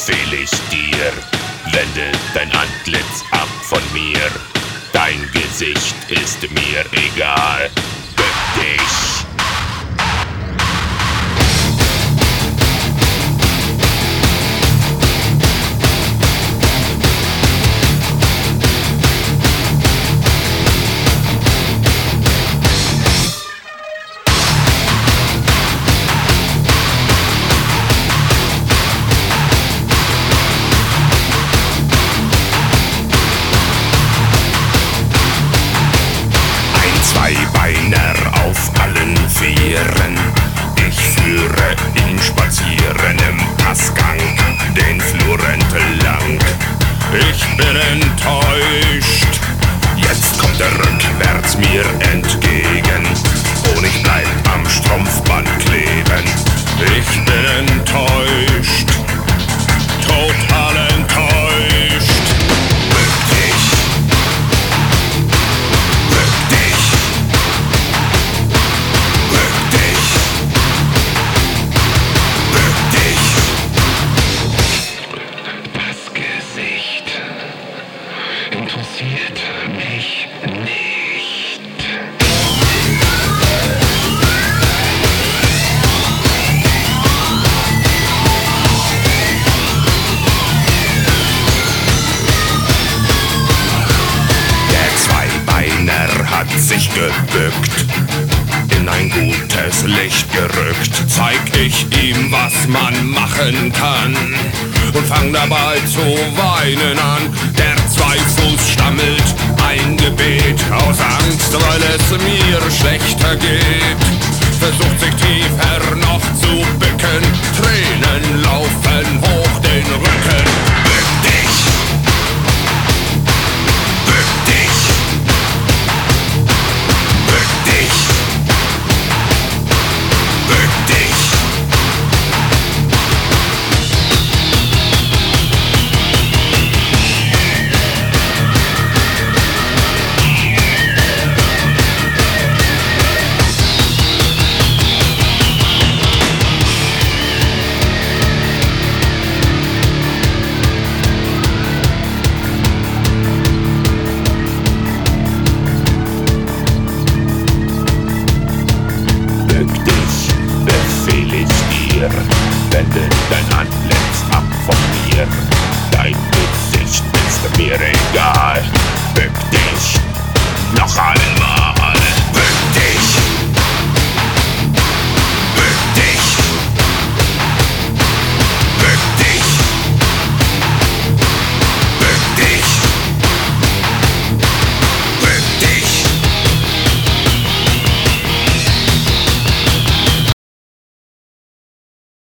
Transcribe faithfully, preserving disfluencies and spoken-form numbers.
befehl ich dir, wende dein Antlitz ab von mir. Dein Gesicht ist mir egal. Bück dich! Zweibeiner auf allen Vieren, ich führe ihn spazieren im Passgang, den Flur entlang. Ich bin enttäuscht, jetzt kommt er rückwärts mir entgegen und ich bleib am Strumpfband kleben. Ich bin enttäuscht, total enttäuscht. Interessiert mich nicht. Der Zweibeiner hat sich gebückt, in ein gutes Licht gerückt. Zeig ich ihm, was man machen kann und fang dabei zu weinen an. Der Zweifuß stammelt ein Gebet aus Angst, weil es mir schlechter geht. Versucht sich tiefer noch zu bücken, Tränen laufen hoch den Rücken.